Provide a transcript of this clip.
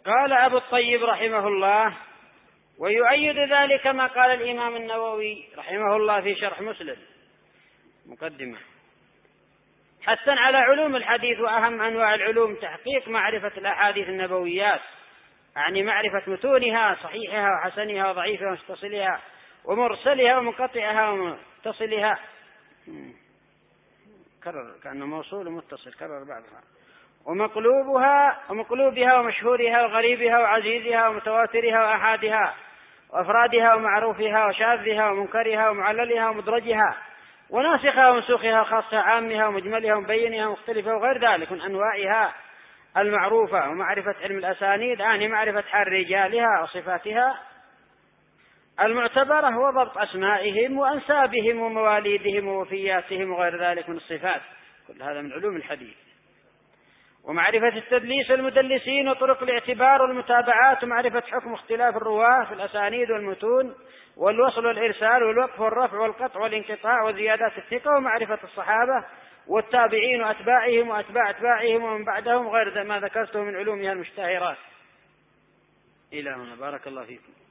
قال أبو الطيب رحمه الله: ويؤيد ذلك ما قال الإمام النووي رحمه الله في شرح مسلم مقدمة: حثا على علوم الحديث وأهم أنواع العلوم تحقيق معرفة الأحاديث النبويات، يعني معرفة متونها، صحيحها وحسنها وضعيفها ومتصلها ومرسلها ومنقطعها ومتصلها، كرر كأنه موصول ومتصل، كرر بعضها، ومقلوبها ومشهورها وغريبها وعزيزها ومتواترها وأحادها وأفرادها ومعروفها وشاذها ومنكرها ومعللها ومدرجها وناسخها ومنسوخها وخاصها عامها ومجملها ومبينها ومختلفها وغير ذلك من أنواعها المعروفة. ومعرفة علم الأسانيد يعني معرفة حال رجالها وصفاتها المعتبرة وضبط أسمائهم وأنسابهم ومواليدهم ووفياتهم وغير ذلك من الصفات، كل هذا من علوم الحديث. ومعرفة التدليس والمدلسين وطرق الاعتبار والمتابعات، ومعرفة حكم اختلاف الرواة في الأسانيد والمتون والوصل والإرسال والوقف والرفع والقطع والانقطاع وزيادات الثقة، ومعرفة الصحابة والتابعين وأتباعهم وأتباع أتباعهم ومن بعدهم غير ما ذكرته من علومها المشتهرات. إلى هنا، بارك الله فيكم.